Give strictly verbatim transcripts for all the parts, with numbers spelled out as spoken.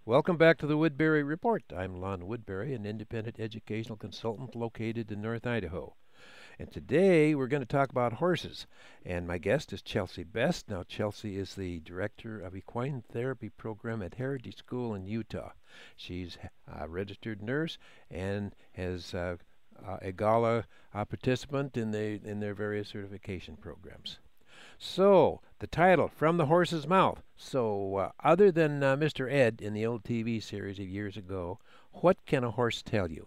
Welcome back to the Woodbury Report. I'm Lon Woodbury, an independent educational consultant located in North Idaho. And today we're going to talk about horses. And my guest is Chelsea Best. Now, Chelsea is the director of equine therapy program at Heritage School in Utah. She's a registered nurse and has uh, uh, a gala uh, participant in the in their various certification programs. So, the title, From the Horse's Mouth. So, uh, other than uh, mister Ed in the old T V series of years ago, what can a horse tell you?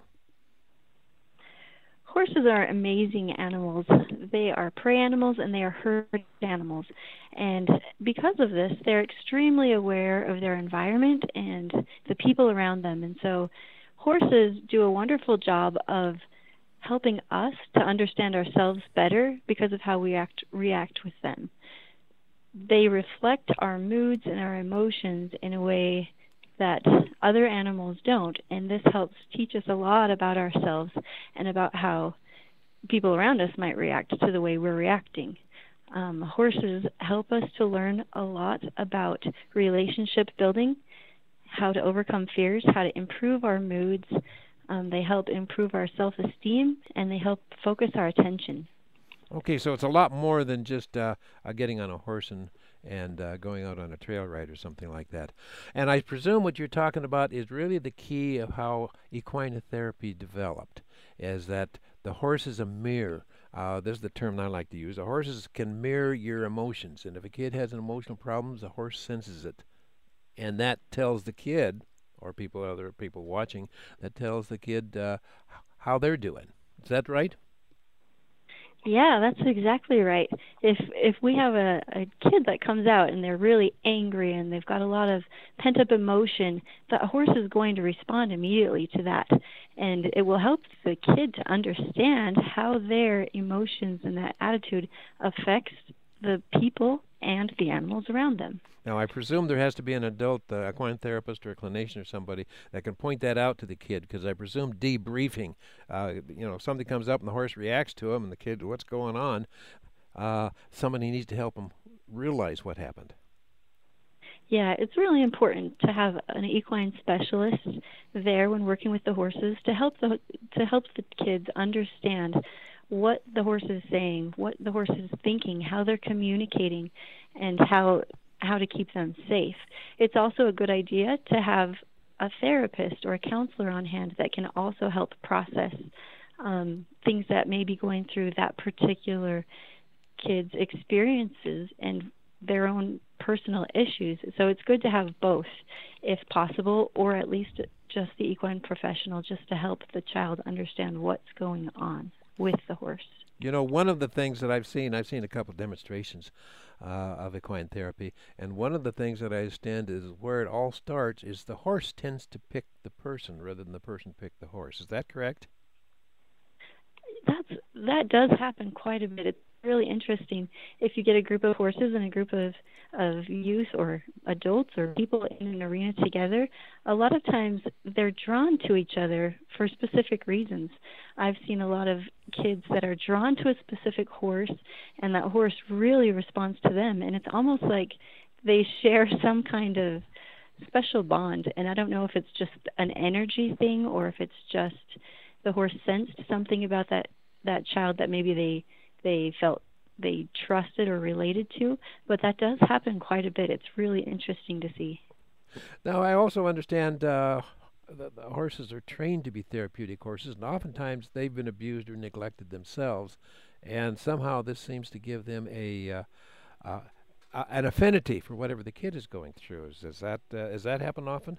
Horses are amazing animals. They are prey animals and they are herd animals. And because of this, they're extremely aware of their environment and the people around them. And so horses do a wonderful job of helping us to understand ourselves better because of how we act, react with them. They reflect our moods and our emotions in a way that other animals don't, and this helps teach us a lot about ourselves and about how people around us might react to the way we're reacting. Um, horses help us to learn a lot about relationship building, how to overcome fears, how to improve our moods. Um, they help improve our self-esteem, and they help focus our attention. Okay, so it's a lot more than just uh, uh, getting on a horse and and uh, going out on a trail ride or something like that. And I presume what you're talking about is really the key of how equine therapy developed, is that the horse is a mirror. Uh, this is the term I like to use. The horses can mirror your emotions, and if a kid has an emotional problem, the horse senses it, and that tells the kid, or people, other people watching, that tells the kid uh, how they're doing. Is that right? Yeah, that's exactly right. If if we have a, a kid that comes out and they're really angry and they've got a lot of pent up emotion, the horse is going to respond immediately to that. And it will help the kid to understand how their emotions and that attitude affects the people and the animals around them. Now, I presume there has to be an adult uh, equine therapist or a clinician or somebody that can point that out to the kid, because I presume debriefing, uh, you know, if something comes up and the horse reacts to him and the kid, what's going on, uh, somebody needs to help him realize what happened. Yeah, it's really important to have an equine specialist there when working with the horses to help the to help the kids understand what the horse is saying, what the horse is thinking, how they're communicating, and how how to keep them safe. It's also a good idea to have a therapist or a counselor on hand that can also help process um, things that may be going through that particular kid's experiences and their own personal issues. So it's good to have both if possible, or at least just the equine professional just to help the child understand what's going on with the horse. You know, one of the things that I've seen, I've seen a couple of demonstrations uh, of equine therapy, and one of the things that I understand is where it all starts is the horse tends to pick the person rather than the person pick the horse. Is that correct? That's that does happen quite a bit. It's really interesting if you get a group of horses and a group of of youth or adults or people in an arena together. A lot of times they're drawn to each other for specific reasons. I've seen a lot of kids that are drawn to a specific horse, and that horse really responds to them, and it's almost like they share some kind of special bond. And I don't know if it's just an energy thing or if it's just the horse sensed something about that that child that maybe they they felt they trusted or related to, but that does happen quite a bit. It's really interesting to see. Now, I also understand uh, that the horses are trained to be therapeutic horses, and oftentimes they've been abused or neglected themselves, and somehow this seems to give them a uh, uh, uh, an affinity for whatever the kid is going through. Is, is that uh, does that happen often?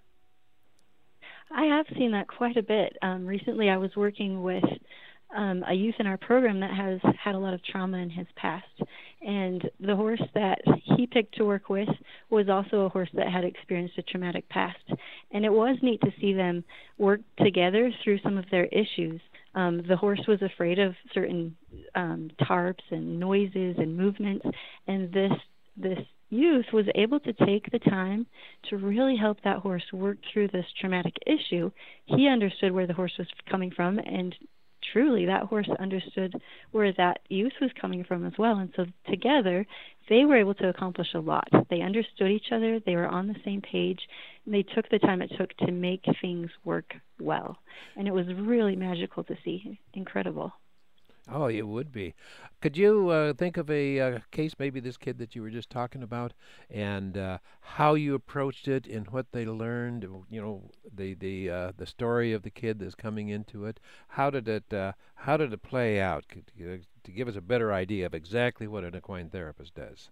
I have seen that quite a bit. Um, recently, I was working with um, a youth in our program that has had a lot of trauma in his past. And the horse that he picked to work with was also a horse that had experienced a traumatic past. And it was neat to see them work together through some of their issues. Um, the horse was afraid of certain um, tarps and noises and movements, and this this youth was able to take the time to really help that horse work through this traumatic issue. He understood where the horse was coming from and truly that horse understood where that youth was coming from as well. And so together, they were able to accomplish a lot. They understood each other. They were on the same page. And they took the time it took to make things work well. And it was really magical to see. Incredible. Oh, it would be. Could you uh, think of a uh, case, maybe this kid that you were just talking about, and uh, how you approached it and what they learned? You know, the the uh, the story of the kid that's coming into it. How did it uh, How did it play out? Could you, to give us a better idea of exactly what an equine therapist does.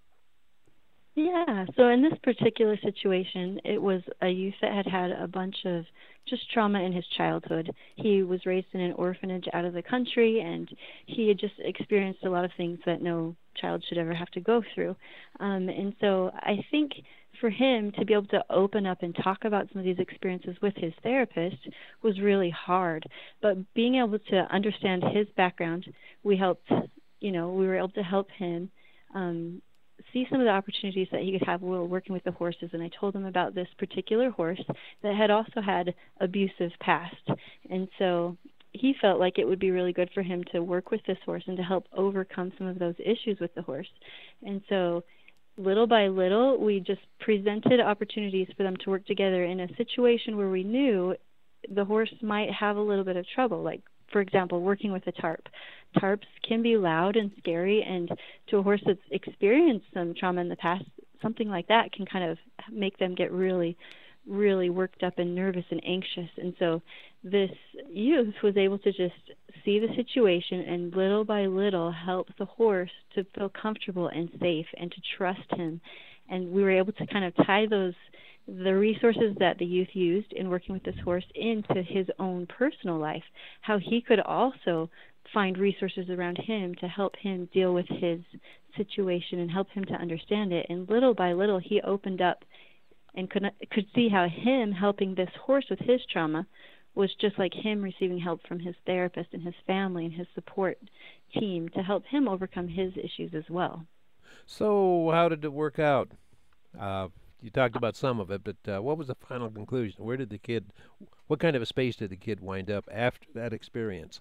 Yeah, so in this particular situation, it was a youth that had had a bunch of just trauma in his childhood. He was raised in an orphanage out of the country, and he had just experienced a lot of things that no child should ever have to go through. Um, and so I think for him to be able to open up and talk about some of these experiences with his therapist was really hard. But being able to understand his background, we helped, you know, we were able to help him um, see some of the opportunities that he could have while working with the horses. And I told him about this particular horse that had also had abusive past. And so he felt like it would be really good for him to work with this horse and to help overcome some of those issues with the horse. And so little by little, we just presented opportunities for them to work together in a situation where we knew the horse might have a little bit of trouble, like, for example, working with a tarp. Tarps can be loud and scary, and to a horse that's experienced some trauma in the past, something like that can kind of make them get really, really worked up and nervous and anxious. And so this youth was able to just see the situation and little by little help the horse to feel comfortable and safe and to trust him. And we were able to kind of tie those the resources that the youth used in working with this horse into his own personal life, how he could also find resources around him to help him deal with his situation and help him to understand it. And little by little, he opened up and could could see how him helping this horse with his trauma was just like him receiving help from his therapist and his family and his support team to help him overcome his issues as well. So, how did it work out? Uh, you talked about some of it, but uh, what was the final conclusion? Where did the kid, what kind of a space did the kid wind up after that experience?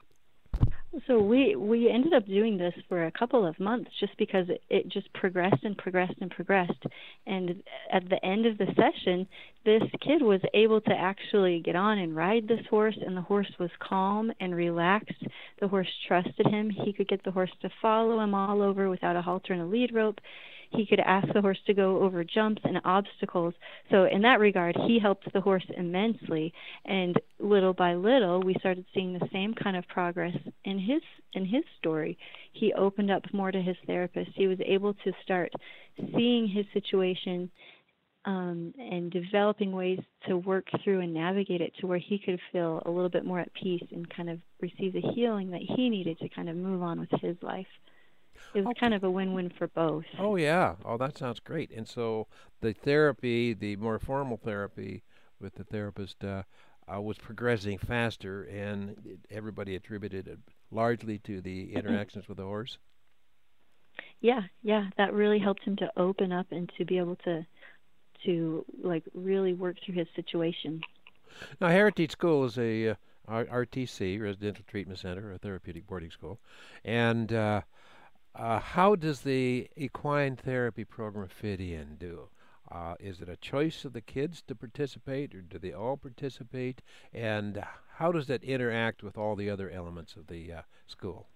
So we we ended up doing this for a couple of months just because it, it just progressed and progressed and progressed. And at the end of the session, this kid was able to actually get on and ride this horse, and the horse was calm and relaxed. The horse trusted him. He could get the horse to follow him all over without a halter and a lead rope. He could ask the horse to go over jumps and obstacles. So in that regard, he helped the horse immensely. And little by little, we started seeing the same kind of progress in his in his story. He opened up more to his therapist. He was able to start seeing his situation um, and developing ways to work through and navigate it to where he could feel a little bit more at peace and kind of receive the healing that he needed to kind of move on with his life. It was Okay. kind of a win-win for both. Oh, yeah. Oh, that sounds great. And so the therapy, the more formal therapy with the therapist, uh, uh, was progressing faster, and it- everybody attributed it largely to the interactions with the horse. Yeah, yeah, that really helped him to open up and to be able to to like really work through his situation. Now, Heritage School is a uh, R- RTC, Residential Treatment Center, a therapeutic boarding school. And uh, uh, how does the equine therapy program fit in? Do uh, is it a choice of the kids to participate, or do they all participate? And how does that interact with all the other elements of the uh, school?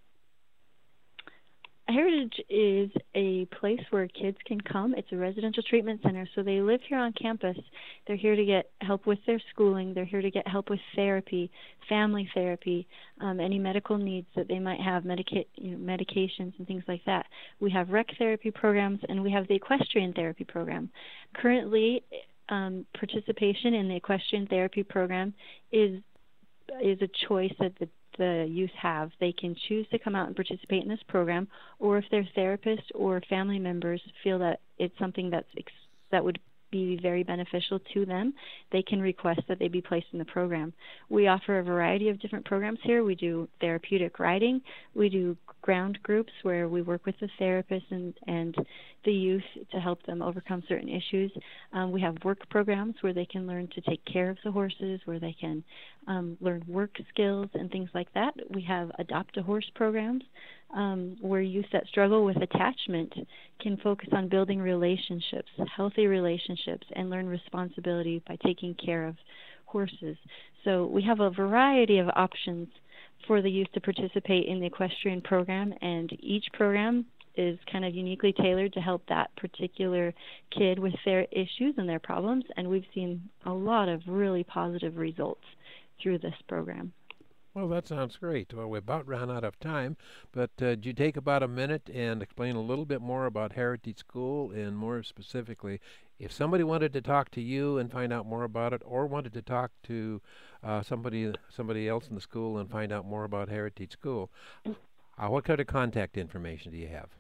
Heritage is a place where kids can come. It's a residential treatment center, so they live here on campus. They're here to get help with their schooling. They're here to get help with therapy, family therapy, um, any medical needs that they might have, medica- you know, medications and things like that. We have rec therapy programs, and we have the equestrian therapy program. Currently, um, participation in the equestrian therapy program is is a choice that the the youth have. They can choose to come out and participate in this program, or if their therapist or family members feel that it's something that's ex- that would be very beneficial to them, they can request that they be placed in the program. We offer a variety of different programs here. We do therapeutic riding. We do ground groups where we work with the therapist and, and the youth to help them overcome certain issues. Um, we have work programs where they can learn to take care of the horses, where they can um, learn work skills and things like that. We have adopt a horse programs um, where youth that struggle with attachment can focus on building relationships, healthy relationships, and learn responsibility by taking care of horses. So we have a variety of options for the youth to participate in the equestrian program, and each program is kind of uniquely tailored to help that particular kid with their issues and their problems, and we've seen a lot of really positive results through this program. Well, that sounds great. Well, we about ran out of time, but uh, did you take about a minute and explain a little bit more about Heritage School, and more specifically, if somebody wanted to talk to you and find out more about it, or wanted to talk to uh, somebody somebody else in the school and find out more about Heritage School, uh, what kind of contact information do you have?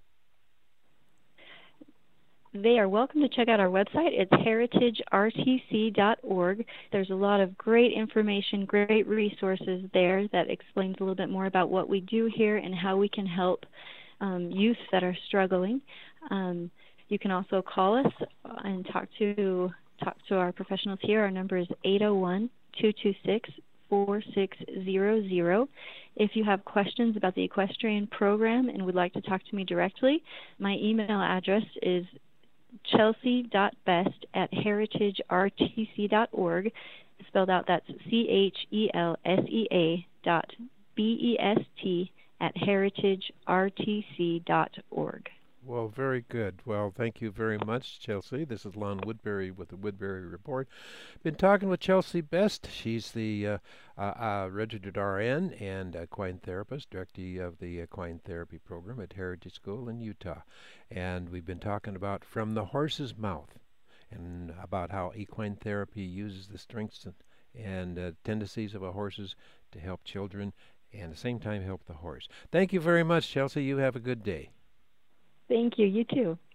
They are welcome to check out our website. It's heritage r t c dot org. There's a lot of great information, great resources there that explains a little bit more about what we do here and how we can help um, youth that are struggling. Um, you can also call us and talk to talk to our professionals here. Our number is eight oh one, two two six, four six zero zero. If you have questions about the equestrian program and would like to talk to me directly, my email address is chelsea dot best at heritage r t c dot org. Spelled out, that's C H E L S E A dot B E S T at heritage r t c dot org. Well, very good. Well, thank you very much, Chelsea. This is Lon Woodbury with the Woodbury Report. Been talking with Chelsea Best. She's the uh, uh, uh, registered R N and equine therapist, director of the equine therapy program at Heritage School in Utah. And we've been talking about From the Horse's Mouth, and about how equine therapy uses the strengths and, and uh, tendencies of a horses to help children and at the same time help the horse. Thank you very much, Chelsea. You have a good day. Thank you. You too.